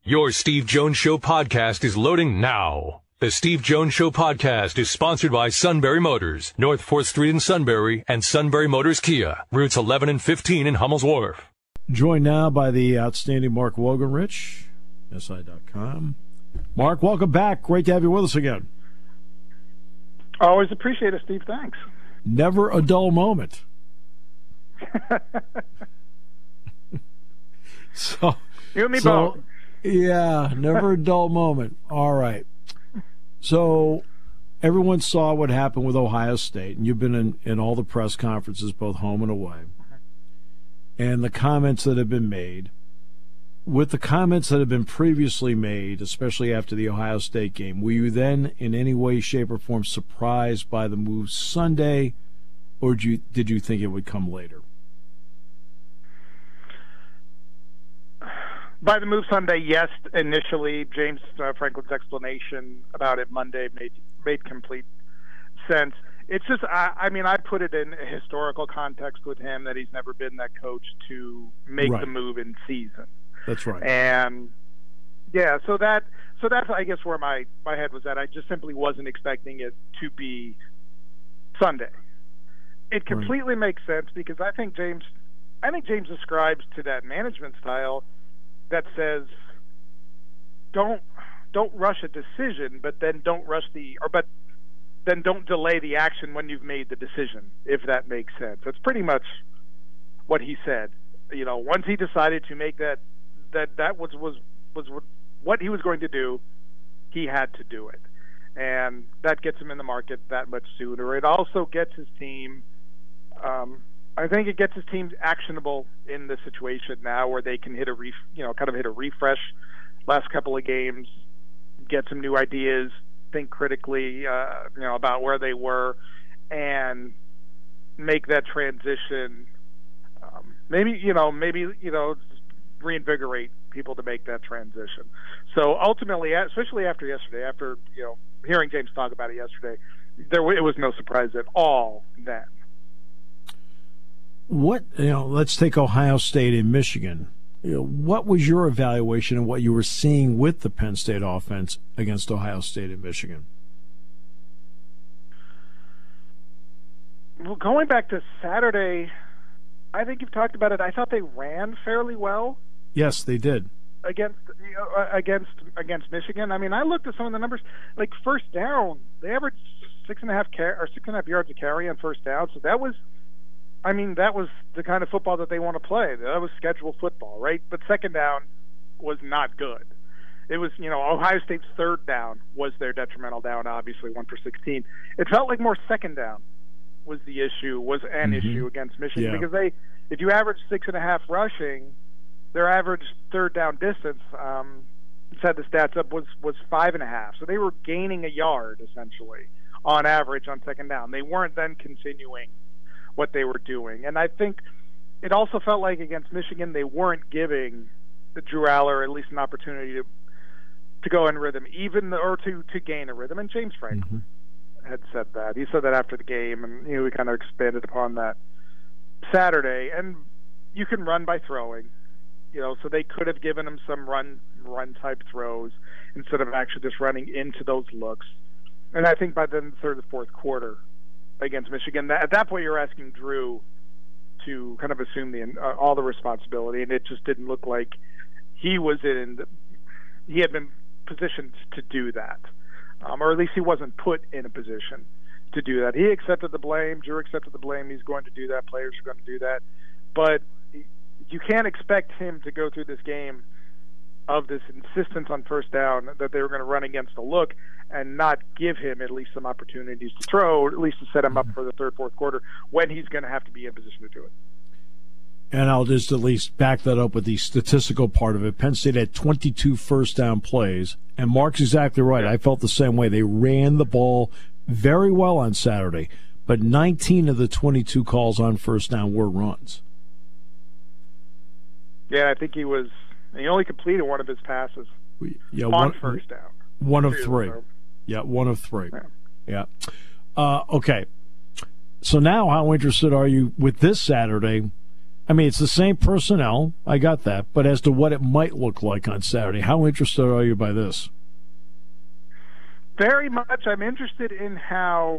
Your Steve Jones Show podcast is loading now. The Steve Jones Show podcast is sponsored by Sunbury Motors, North 4th Street in Sunbury, and Sunbury Motors Kia, routes 11 and 15 in Hummel's Wharf. Joined now by the outstanding Mark Wogenrich, SI.com. Mark, welcome back. Great to have you with us again. Always appreciate it, Steve. Thanks. Never a dull moment. So you and me both. Yeah, never a dull moment. All right. So everyone saw what happened with Ohio State, and you've been in all the press conferences, both home and away, and the comments that have been made. With the comments that have been previously made, especially after the Ohio State game, were you then in any way, shape, or form surprised by the move Sunday, or did you think it would come later? By the move Sunday, yes. Initially, James Franklin's explanation about it Monday made complete sense. It's just, I put it in a historical context with him that he's never been that coach to make the move in season. That's right. And yeah, so that's I guess where my head was at. I just simply wasn't expecting it to be Sunday. It completely makes sense because I think James ascribes to that management style that says don't rush a decision, but then don't delay the action when you've made the decision, if that makes sense. That's pretty much what he said. You know, once he decided to make that was what he was going to do, he had to do it. And that gets him in the market that much sooner. It also gets his team I think it gets his team actionable in the situation now where they can hit a refresh last couple of games, get some new ideas, think critically, about where they were, and make that transition. Maybe reinvigorate people to make that transition. So ultimately, especially after yesterday, after hearing James talk about it yesterday, it was no surprise at all then. Let's take Ohio State and Michigan. What was your evaluation of what you were seeing with the Penn State offense against Ohio State and Michigan? Well, going back to Saturday, I think you've talked about it. I thought they ran fairly well. Yes, they did. Against Michigan. I mean, I looked at some of the numbers. Like first down, they averaged 6.5 yards a carry on first down. So that was the kind of football that they want to play. That was scheduled football, right? But second down was not good. It was, Ohio State's third down was their detrimental down, obviously 1 for 16. It felt like more second down was the issue, was an issue against Michigan because if you average 6.5 rushing, their average third down distance, said the stats up, was 5.5. So they were gaining a yard essentially on average on second down. They weren't then continuing what they were doing. And I think it also felt like against Michigan they weren't giving Drew Aller at least an opportunity to go in rhythm, or to gain a rhythm. And James Franklin had said that. He said that after the game, and we kind of expanded upon that Saturday. And you can run by throwing, so they could have given him some run type throws instead of actually just running into those looks. And I think by the third or fourth quarter against Michigan, at that point you're asking Drew to kind of assume all the responsibility, and it just didn't look like he had been positioned to do that, or at least he wasn't put in a position to do that. He accepted the blame. Drew accepted the blame. He's going to do that. Players are going to do that, but you can't expect him to go through this game of this insistence on first down that they were going to run against a look and not give him at least some opportunities to throw, or at least to set him up for the third, fourth quarter when he's going to have to be in position to do it. And I'll just at least back that up with the statistical part of it. Penn State had 22 first down plays, and Mark's exactly right. I felt the same way. They ran the ball very well on Saturday, but 19 of the 22 calls on first down were runs. Yeah, I think he only completed one of his passes on first down. One of three. So. Yeah, one of three. Yeah. Okay. So now how interested are you with this Saturday I mean, it's the same personnel. I got that. But as to what it might look like on Saturday, how interested are you by this? Very much. I'm interested in how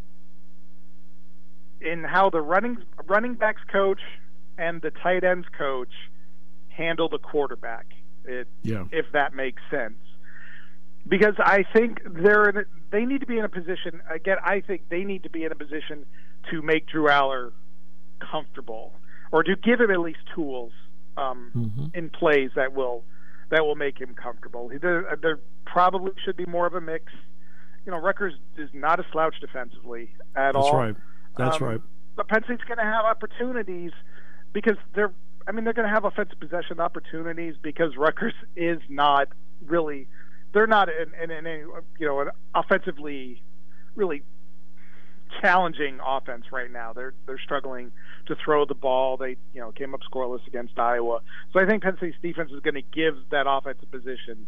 the running backs coach and the tight ends coach handle the quarterback, if that makes sense. Because I think they need to be in a position, again, I think they need to be in a position to make Drew Aller comfortable, or to give him at least tools in plays that will make him comfortable. There probably should be more of a mix. Rutgers is not a slouch defensively at all. That's right. But Penn State's going to have opportunities because they're going to have offensive possession opportunities because Rutgers is not really. They're not in any an offensively really challenging offense right now. They're struggling to throw the ball. They came up scoreless against Iowa. So I think Penn State's defense is going to give that offensive position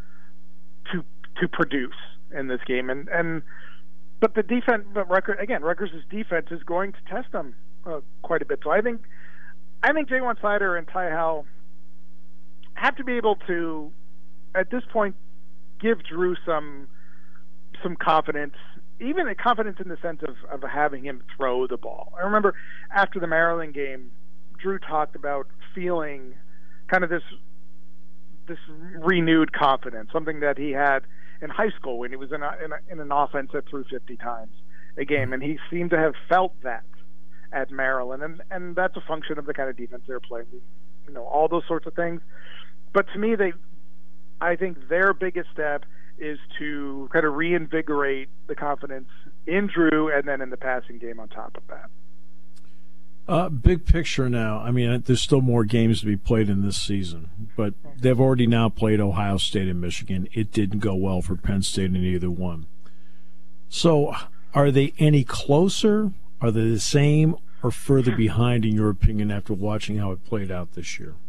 to produce in this game. But the defense, Rutgers' defense is going to test them quite a bit. So I think Ja'Juan Seider and Ty Howell have to be able to, at this point, give Drew some confidence, even a confidence in the sense of having him throw the ball. I remember after the Maryland game, Drew talked about feeling kind of this renewed confidence, something that he had in high school when he was in an offense that threw 50 times a game, and he seemed to have felt that at Maryland, and that's a function of the kind of defense they're playing, all those sorts of things. But to me, I think their biggest step is to kind of reinvigorate the confidence in Drew and then in the passing game on top of that. Big picture now. I mean, there's still more games to be played in this season, but they've already now played Ohio State and Michigan. It didn't go well for Penn State in either one. So are they any closer? Are they the same or further behind, in your opinion, after watching how it played out this year?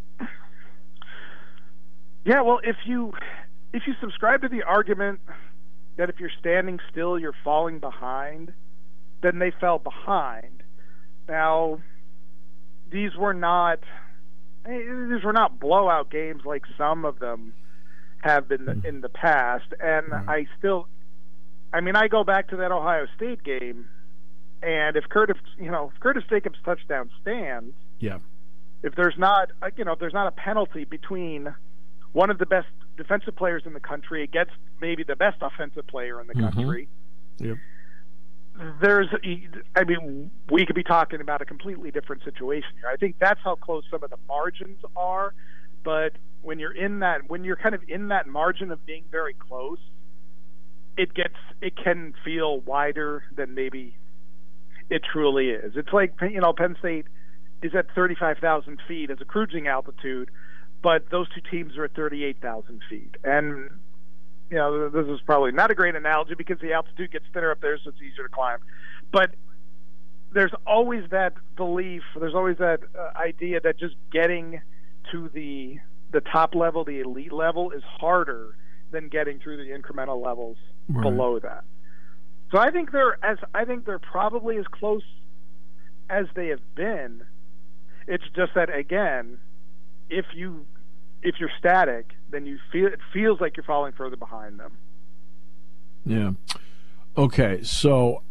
Yeah, well, if you subscribe to the argument that if you're standing still, you're falling behind, then they fell behind. Now, these were not blowout games like some of them have been in the past, and I go back to that Ohio State game, and if Curtis Jacobs' touchdown stands, if there's not a penalty between one of the best defensive players in the country against maybe the best offensive player in the country. Yep. We could be talking about a completely different situation here. I think that's how close some of the margins are. But when you're kind of in that margin of being very close, it can feel wider than maybe it truly is. It's like, Penn State is at 35,000 feet as a cruising altitude, but those two teams are at 38,000 feet. And, this is probably not a great analogy because the altitude gets thinner up there, so it's easier to climb. But there's always that belief, there's always that idea that just getting to the top level, the elite level, is harder than getting through the incremental levels below that. So I think they're probably as close as they have been. It's just that, again, if you're static, then it feels like you're falling further behind them. Yeah. Okay, so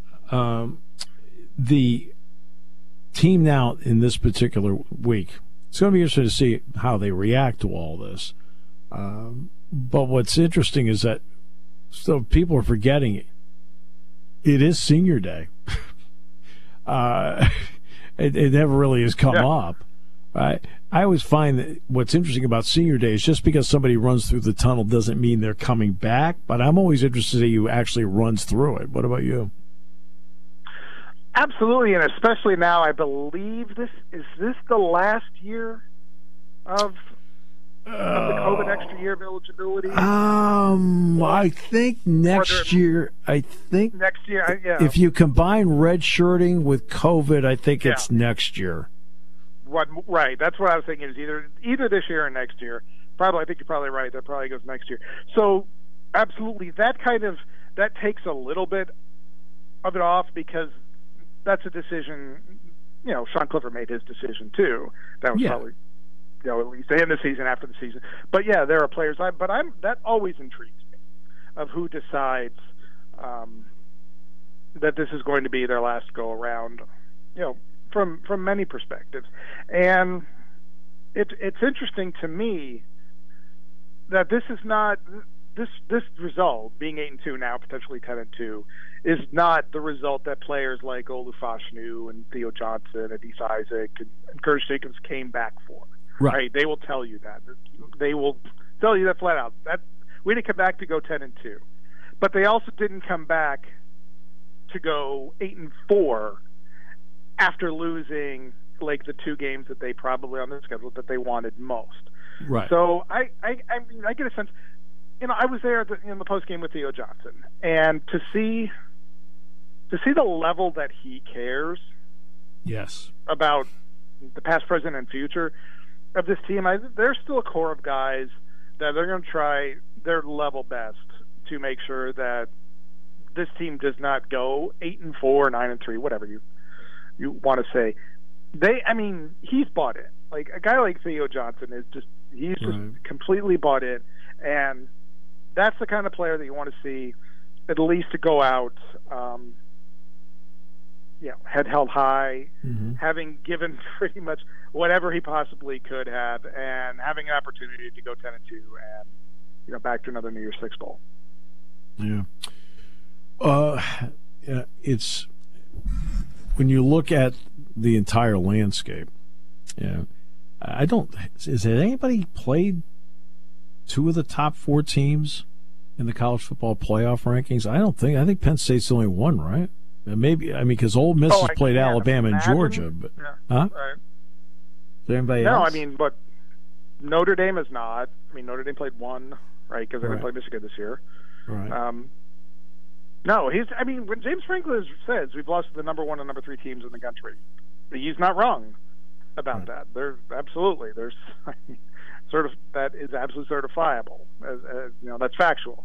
the team now in this particular week, it's going to be interesting to see how they react to all this. But what's interesting is that people are forgetting it is senior day. It never really has come up. Right? I always find that what's interesting about senior day is just because somebody runs through the tunnel doesn't mean they're coming back, but I'm always interested in who actually runs through it. What about you? Absolutely, and especially now, I believe this the last year of the COVID extra year of eligibility? I think next year. Next year, yeah. If you combine redshirting with COVID, I think it's next year. Right, that's what I was thinking. Is either this year or next year. I think you're probably right. That probably goes next year. So, absolutely, that takes a little bit of it off because that's a decision Sean Clifford made his decision too. That was probably, at least the end of the season, after the season. But yeah, there are players. That always intrigues me, of who decides that this is going to be their last go around. From many perspectives, and it's interesting to me that this is not this result, being 8-2 now, potentially 10-2, is not the result that players like Olu Fashanu and Theo Johnson, Adisa Isaac, and Curtis Jacobs came back for. Right? They will tell you that. They will tell you that flat out. That we didn't come back to go 10-2, but they also didn't come back to go 8-4 after losing like the two games that they probably on their schedule that they wanted most. Right. So I mean, I get a sense. I was there in the post game with Theo Johnson, and to see the level that he cares, about the past, present, and future of this team. There's still a core of guys that they're going to try their level best to make sure that this team does not go 8-4, 9-3, whatever you want to say. He's bought in. Like a guy like Theo Johnson is just completely bought in, and that's the kind of player that you want to see, at least to go out, head held high, having given pretty much whatever he possibly could have, and having an opportunity to go 10-2 and back to another New Year's Six bowl. Yeah. It's when you look at the entire landscape. Has anybody played two of the top four teams in the college football playoff rankings? I think Penn State's the only one, right? Maybe, because Ole Miss has played Alabama and Georgia, but huh? Right. Is there anybody else? But Notre Dame is not. Notre Dame played one, right? Because they didn't play Michigan this year. Right. No, when James Franklin says we've lost the number 1 and number 3 teams in the country, he's not wrong about that. There's sort of that is absolutely certifiable. As that's factual.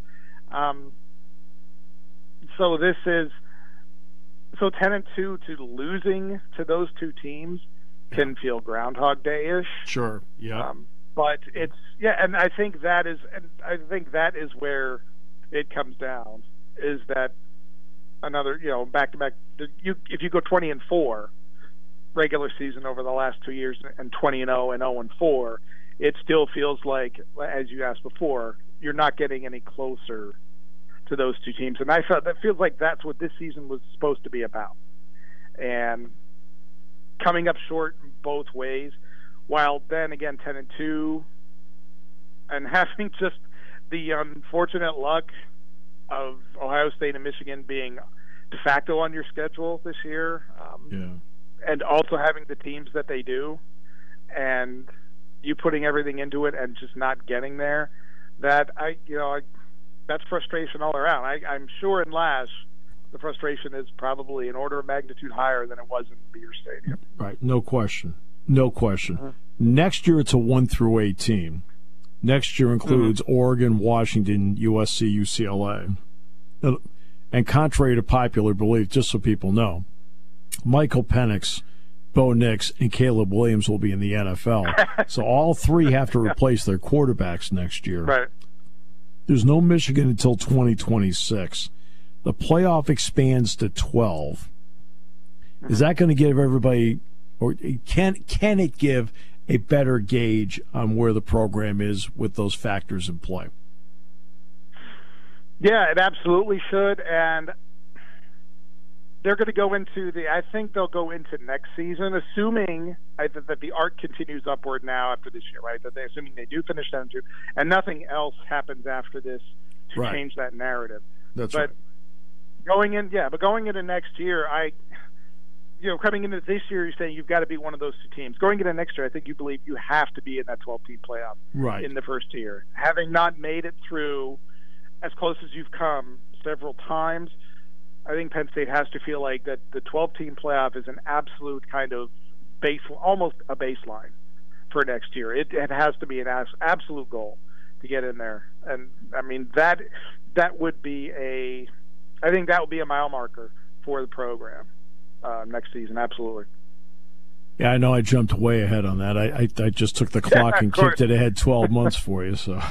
So this is 10-2 to losing to those two teams can feel Groundhog Day-ish. Sure. Yeah. But it's and I think that is where it comes down. Is that another back to back? If you go 20-4 regular season over the last 2 years and 20-0 and 0-4, it still feels like, as you asked before, you're not getting any closer to those two teams, and I felt that feels like that's what this season was supposed to be about, and coming up short both ways. While then again 10-2, and having just the unfortunate luck of Ohio State and Michigan being de facto on your schedule this year, and also having the teams that they do, and you putting everything into it and just not getting there, that's frustration all around. I'm sure in Lash, the frustration is probably an order of magnitude higher than it was in Beer Stadium. Right, no question. Next year, it's a 1-8 team. Next year includes Oregon, Washington, USC, UCLA. And contrary to popular belief, just so people know, Michael Penix, Bo Nix, and Caleb Williams will be in the NFL. So all three have to replace their quarterbacks next year. Right. There's no Michigan until 2026. The playoff expands to 12. Is that going to give everybody, or can it give a better gauge on where the program is with those factors in play? Yeah, it absolutely should, and they're going to go into I think they'll go into next season, assuming that the arc continues upward now after this year, right? That assuming they do finish 10-2, and nothing else happens after this to change that narrative. That's right. Going into next year, coming into this year, you're saying you've got to be one of those two teams. Going into next year, I think you believe you have to be in that 12-team playoff in the first year. Having not made it through as close as you've come several times, I think Penn State has to feel like that the 12-team playoff is an absolute kind of almost a baseline for next year. It has to be an absolute goal to get in there, and that would be a mile marker for the program next season. Absolutely. Yeah, I know I jumped way ahead on that. I just took the clock and kicked it ahead 12 months for you. So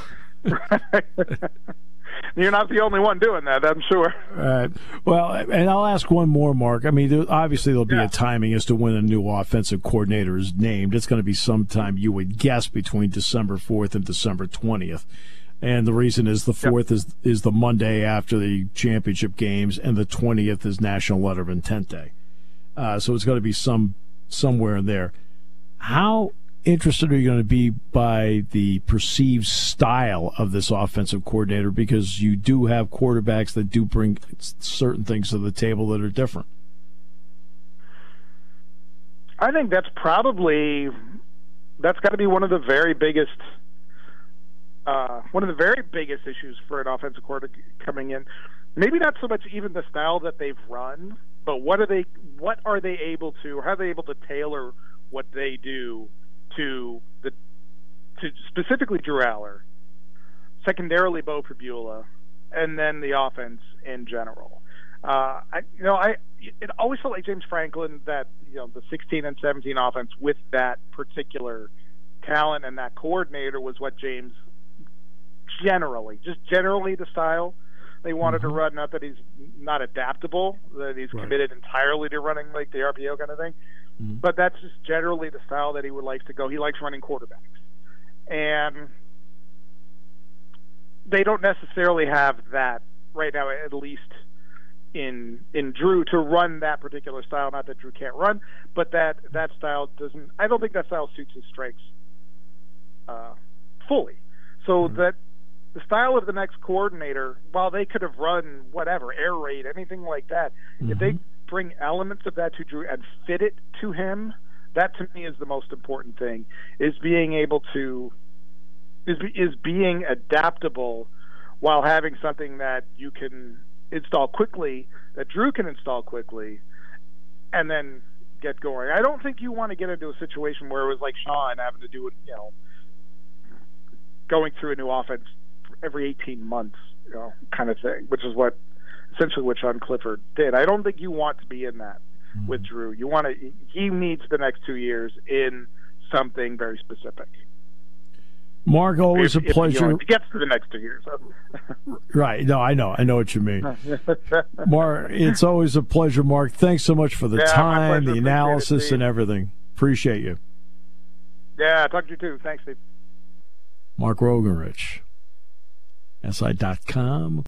You're not the only one doing that, I'm sure. All right. Well, and I'll ask one more, Mark. I mean, obviously there'll be a timing as to when a new offensive coordinator is named. It's going to be sometime, you would guess, between December 4th and December 20th. And the reason is the 4th is the Monday after the championship games, and the 20th is National Letter of Intent Day. So it's going to be somewhere in there. How interested are you going to be by the perceived style of this offensive coordinator? Because you do have quarterbacks that do bring certain things to the table that are different. I think that's got to be one of the very biggest issues for an offensive coordinator coming in. Maybe not so much even the style that they've run, but what are they able to, or how are they able to tailor what they do to specifically Drew Aller, secondarily Bo Pribula, and then the offense in general. It always felt like James Franklin that the 16 and 17 offense with that particular talent and that coordinator was what James generally the style they wanted to run. Not that he's not adaptable, that he's committed entirely to running like the RPO kind of thing. But that's just generally the style that he would like to go. He likes running quarterbacks. And they don't necessarily have that right now, at least in Drew, to run that particular style. Not that Drew can't run, but that style doesn't – I don't think that style suits his strengths fully. So that the style of the next coordinator, while they could have run whatever, air raid, anything like that, if they bring elements of that to Drew and fit it to him, that to me is the most important thing, is being able to is being adaptable while having something that you can install quickly, that Drew can install quickly, and then get going. I don't think you want to get into a situation where it was like Sean having to do it, going through a new offense every 18 months, kind of thing, which is essentially what Sean Clifford did. I don't think you want to be in that with Drew. He needs the next 2 years in something very specific. Mark, always a pleasure. If he gets to the next 2 years. Right. No, I know what you mean. Mark, it's always a pleasure, Mark. Thanks so much for the time, the analysis, and everything. Appreciate you. Yeah, talk to you too. Thanks, Steve. Mark Rogenrich, SI.com.